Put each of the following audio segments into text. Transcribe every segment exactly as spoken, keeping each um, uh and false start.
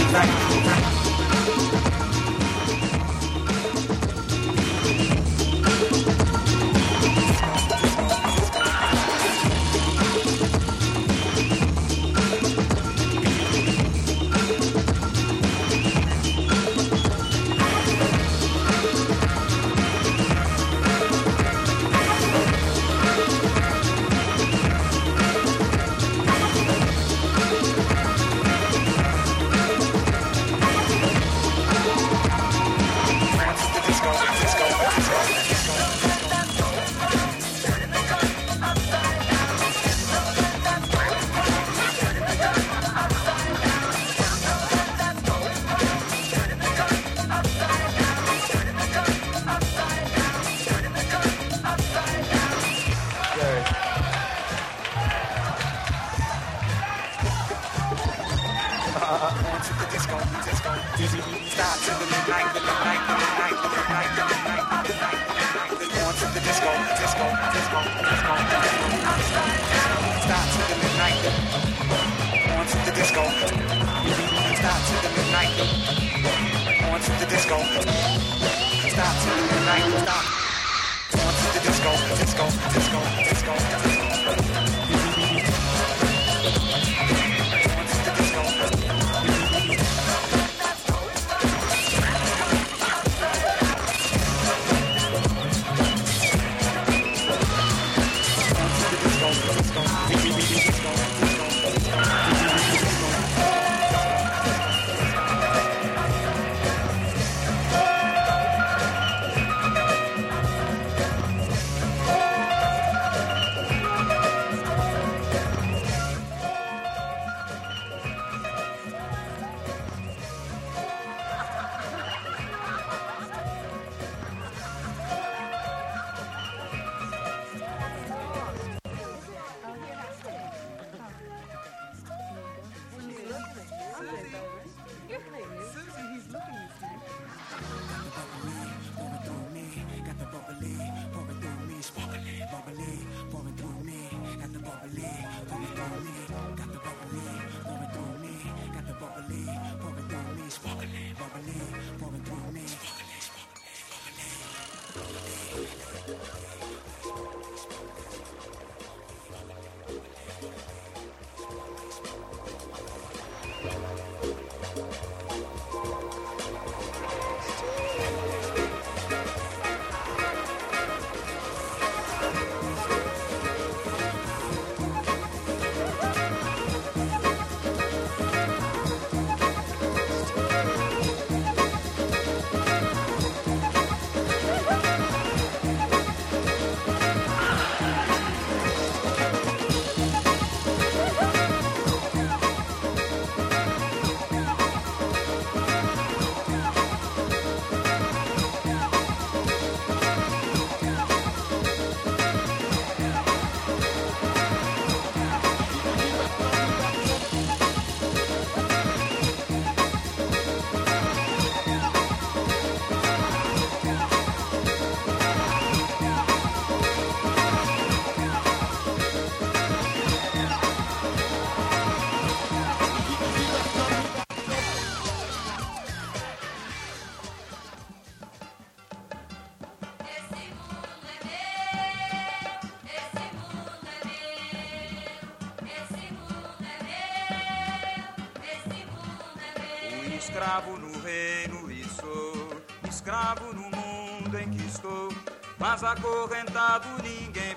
Escravo no reino e sou escravo no mundo em que estou, mas acorrentado ninguém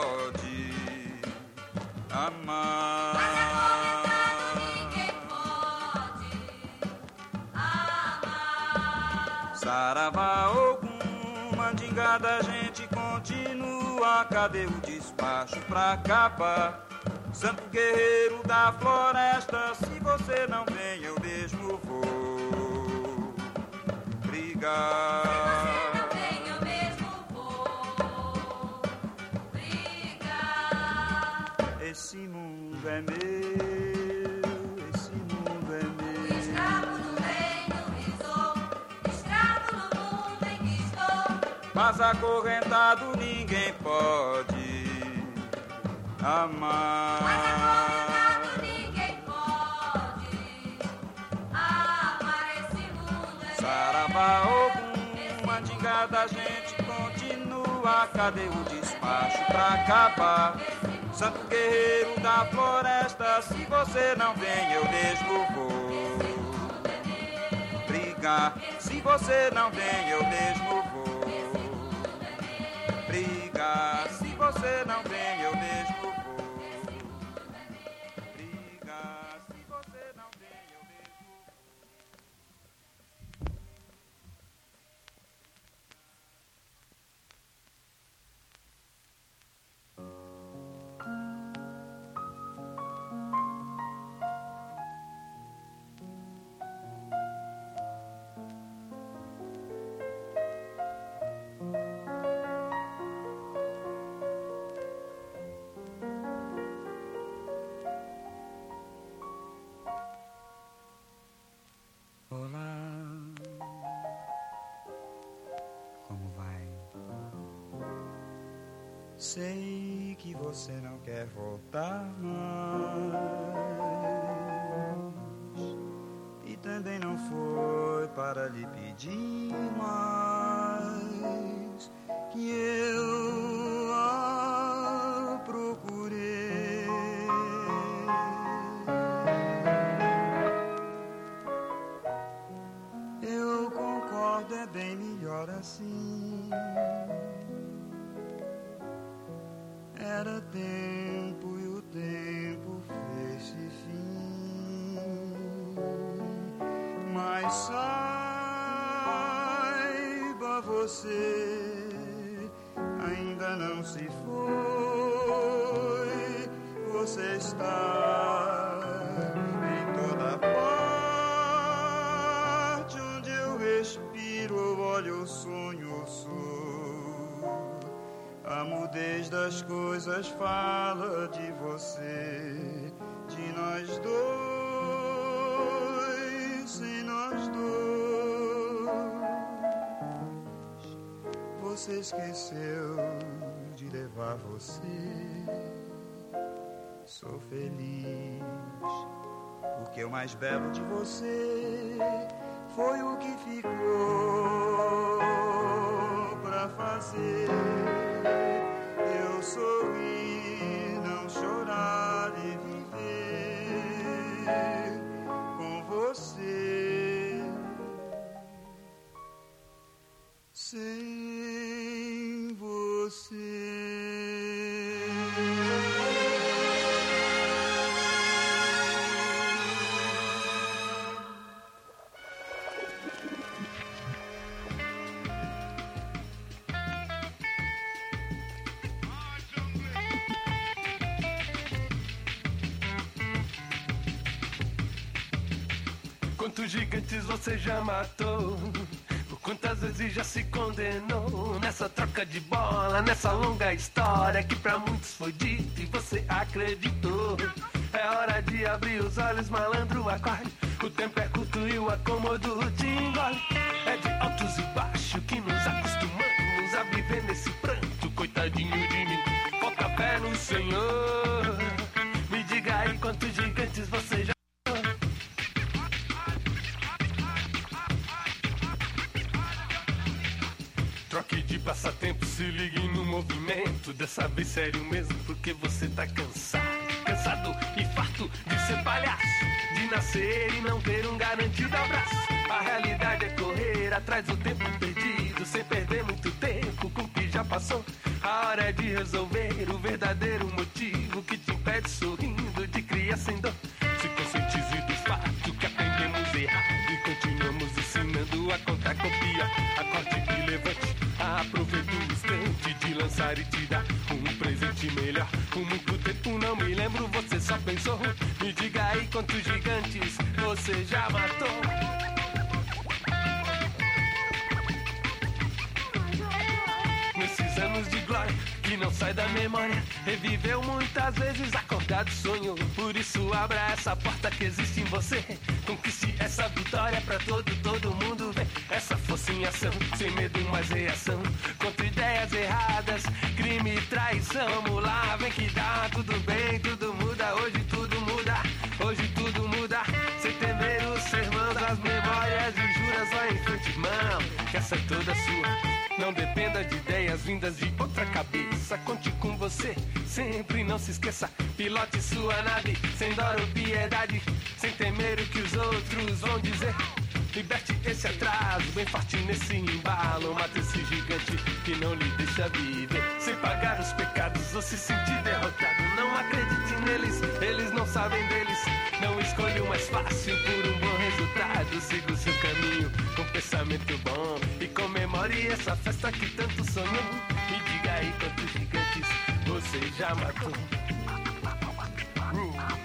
pode amar. Mas acorrentado ninguém pode amar. Saravá algum, mandingada, gente continua. Cadê o despacho pra acabar? Santo guerreiro da floresta, se você não vem, eu mesmo vou brigar. Se você não vem, eu mesmo vou brigar. Esse mundo é meu, esse mundo é meu. Escravo no reino e sou, escravo no mundo em que estou, mas acorrentado ninguém pode amar. Mas acorrentado ninguém pode amar. Saravá, Ogum, mandingada, a gente continua. Cadê o despacho pra acabar? Santo guerreiro da floresta, se você não vem eu mesmo vou brigar. Se você não vem eu mesmo vou brigar. Se você não vem eu mesmo vou brigar. Se você não vem eu mesmo vou. Sei que você não quer voltar mais, e também não foi para lhe pedir mais que eu a procurei. Eu concordo, é bem melhor assim. Era tempo e o tempo fez-se fim, mas saiba você, ainda não se foi. Você está em toda parte, onde eu respiro, olho, eu sonho, eu sou. A mudez das coisas fala de você, de nós dois, sem nós dois. Você esqueceu de levar você. Sou feliz, porque o mais belo de você foi o que ficou pra fazer. Eu sorrir, não chorar e viver com você. Sem você. Quantos gigantes você já matou? Por quantas vezes já se condenou? Nessa troca de bola, nessa longa história que pra muitos foi dito e você acreditou. É hora de abrir os olhos, malandro, acorde. O tempo é curto e o acomodo te engole. É de altos e baixos que nos acostumamos a viver nesse pranto. Coitadinho de mim, bota fé no Senhor. Me diga aí quantos gigantes você já... Troque de passatempo, se ligue no movimento. Dessa vez sério mesmo, porque você tá cansado. Cansado e farto de ser palhaço, de nascer e não ter um garantido abraço. A realidade é correr atrás do tempo perdido, sem perder muito tempo com o que já passou. A hora é de resolver o verdadeiro motivo que te impede sorrindo de criar sem dor. Se conscientize dos fatos que aprendemos errado e continuamos ensinando a contar com pia. Acorde e levante, aproveite o instante de lançar e te dar um presente melhor. Por muito tempo não me lembro, você só pensou. Me diga aí quantos gigantes você já matou. Nesses anos de glória que não sai da memória, reviveu muitas vezes, acordado sonhou. Por isso abra essa porta que existe em você. Conquiste essa vitória pra todo, todo mundo ver. Essa força em ação, sem medo mais reação. Contra ideias erradas, crime e traição. Vamos lá, vem que dá, tudo bem, tudo muda. Hoje tudo muda, hoje tudo muda. Sem temer os sermões, as memórias e juras, vai em frente. irmão, que essa é toda sua. Não dependa de ideias vindas de outra cabeça. Conte com você, sempre não se esqueça. Pilote sua nave, sem dó ou piedade, sem temer o que os outros vão dizer. Liberte esse atraso, bem forte nesse embalo. Mate esse gigante que não lhe deixa viver. Sem pagar os pecados ou se sentir derrotado. Não acredite neles, eles não sabem deles. Não escolha o mais fácil por um bom resultado. Siga o seu caminho com pensamento bom e comemore essa festa que tanto sonhou. Me diga aí quantos gigantes você já matou. uh.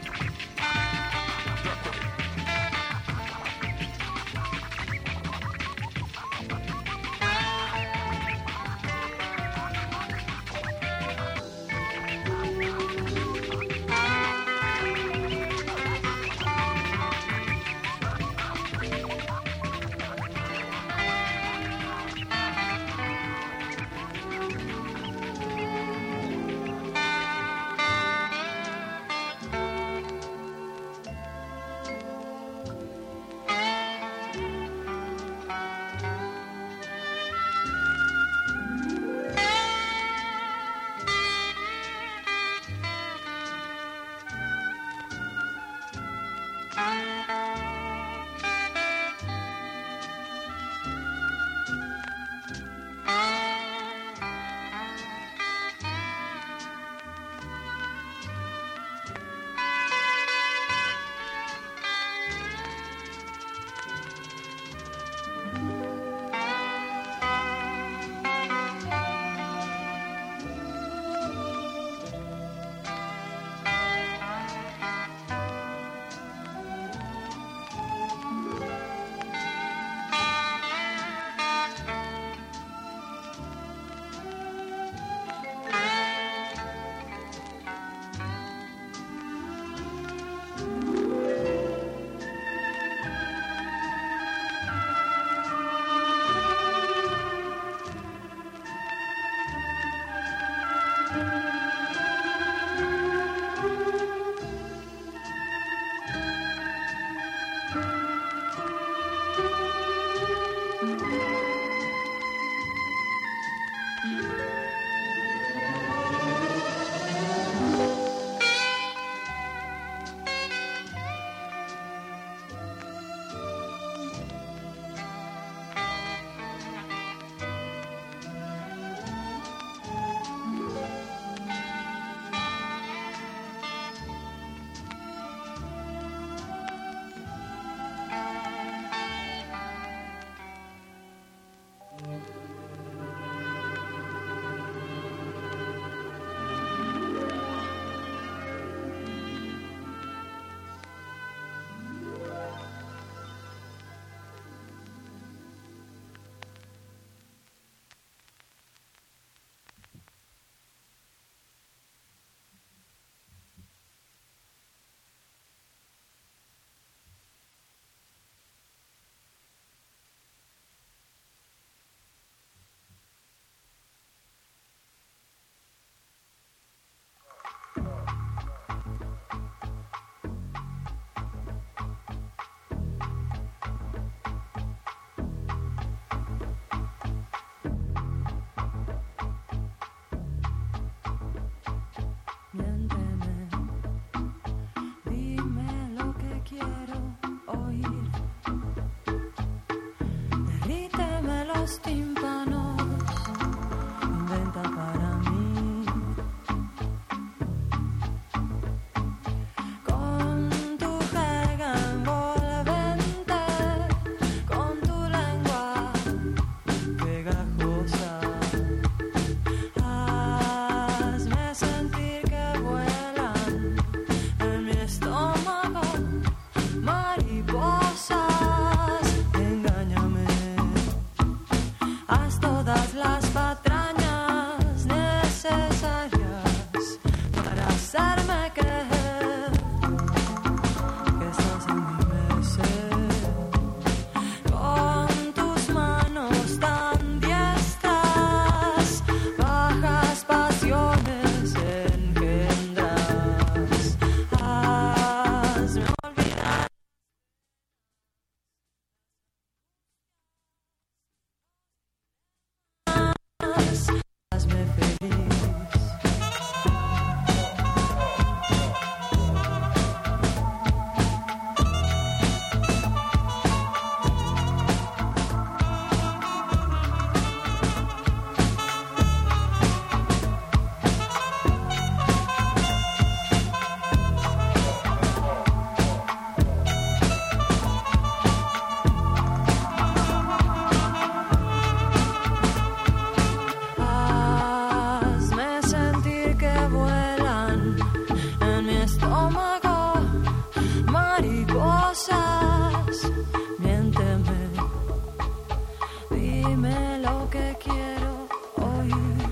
Dime lo que quiero oír.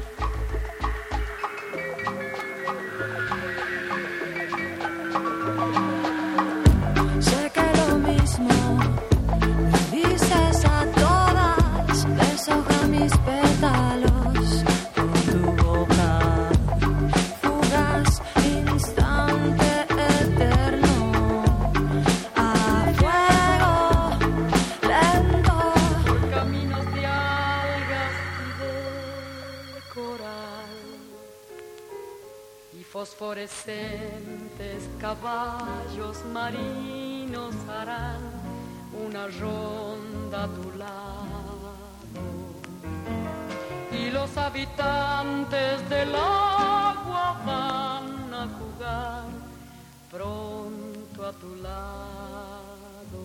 Sé que lo mismo me dices a todas, deshoja mis pétalos con tu boca, fugaz instante eterno, a fuego lento, por caminos de algas y de coral, y fosforescentes caballos marinos harán una ronda a tu lado, y los habitantes del agua van a jugar pronto a tu lado.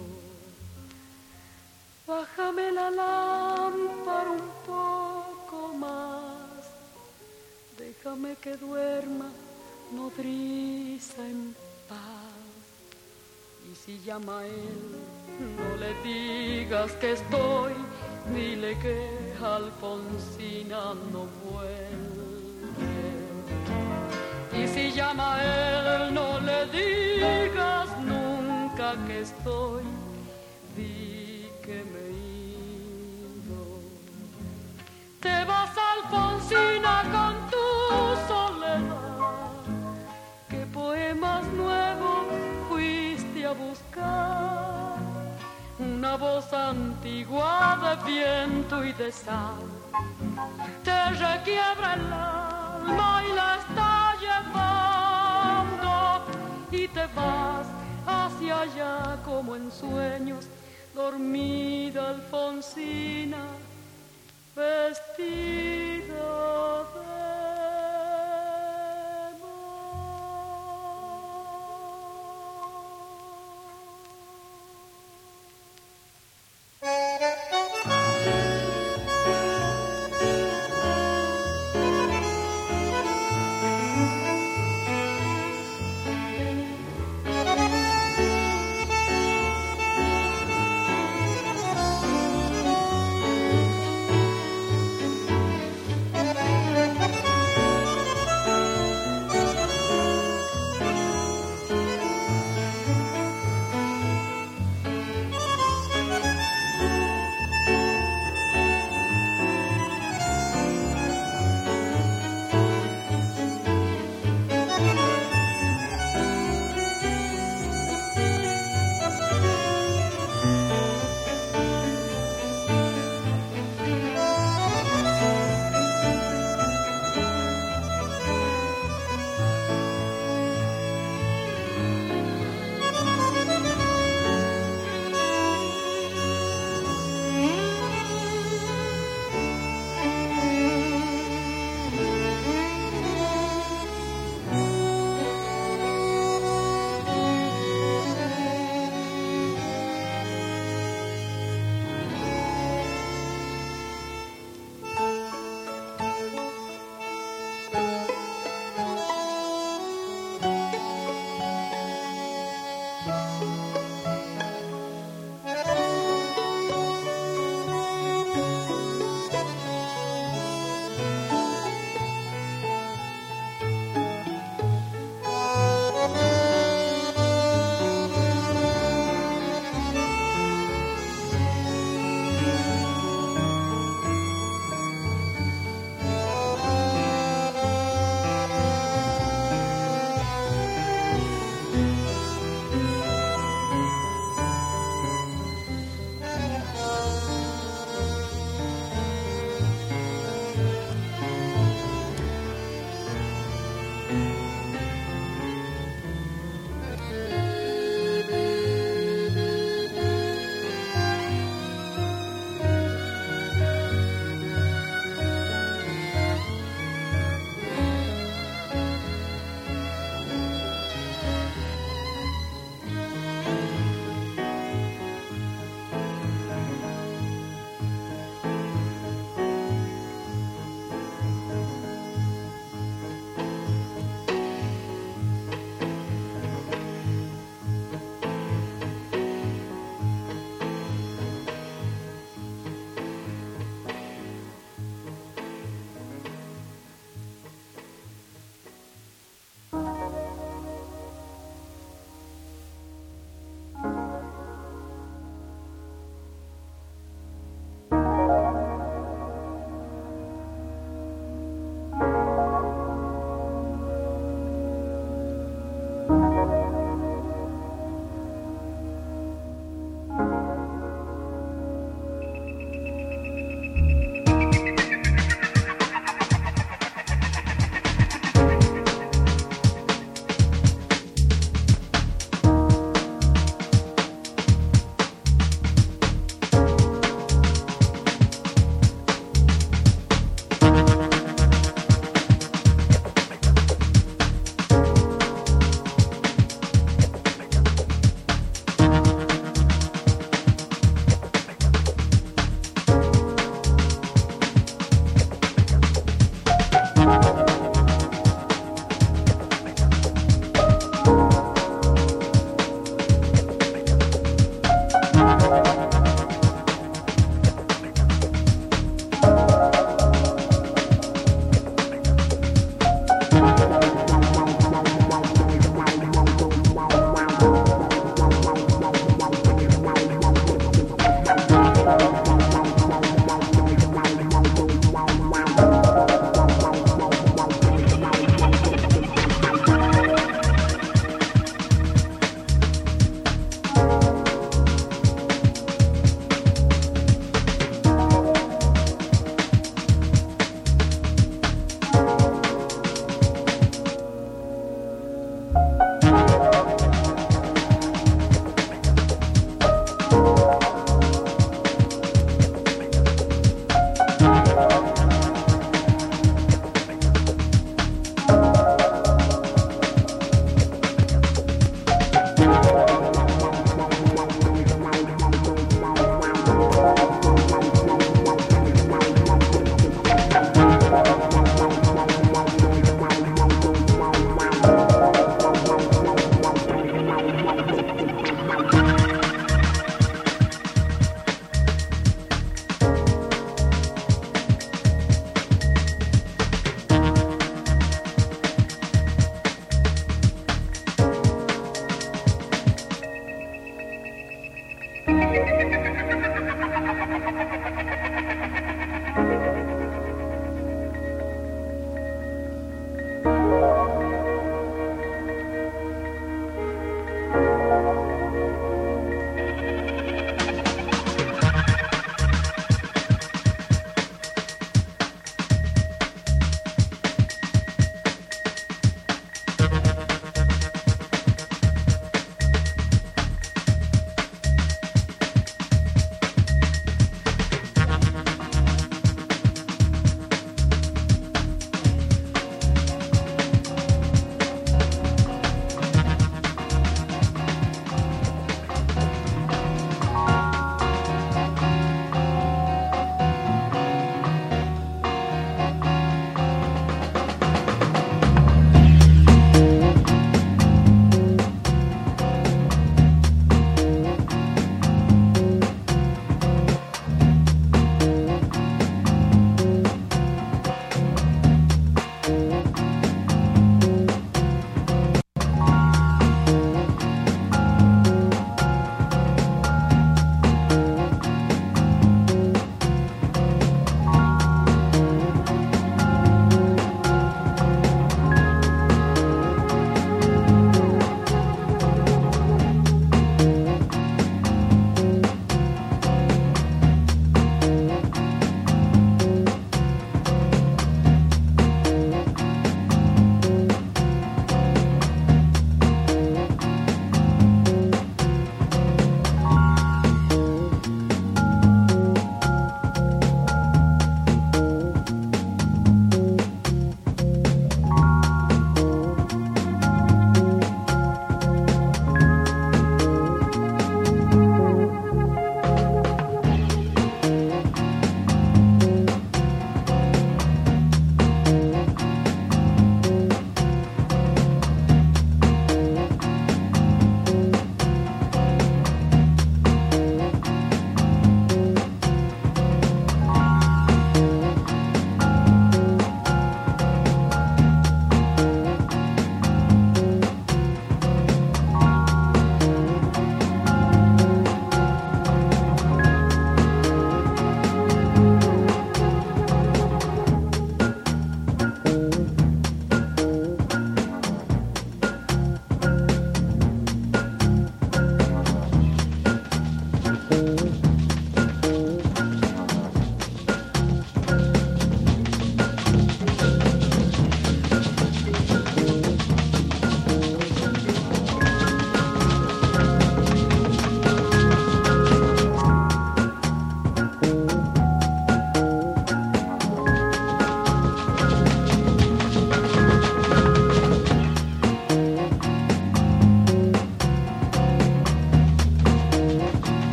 Bájame la lámpara un poco más, déjame que duerma nodriza en paz. Y si llama a él, no le digas que estoy, dile que Alfonsina no vuelve. Y si llama a él, no le digas nunca que estoy, di que me he ido. Te vas, Alfonsina, con tu soledad, ¿qué poemas nuevos fuiste a buscar? Una voz antigua de viento y de sal te requiebra el alma y la está llevando, y te vas hacia allá como en sueños, dormida Alfonsina, vestida de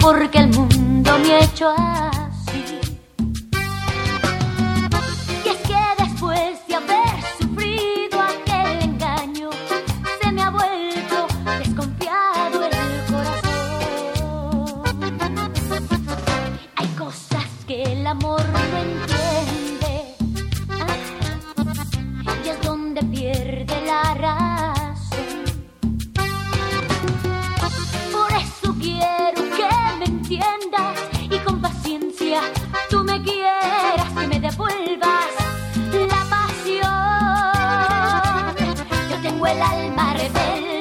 porque el mundo me ha hecho así. Y es que después de haber sufrido aquel engaño, se me ha vuelto desconfiado el corazón. Hay cosas que el amor no entiende, ah, y es donde pierde la razón. Por eso quiero que me entiendas y con paciencia tú me quieras, que me devuelvas la pasión. Yo tengo el alma rebelde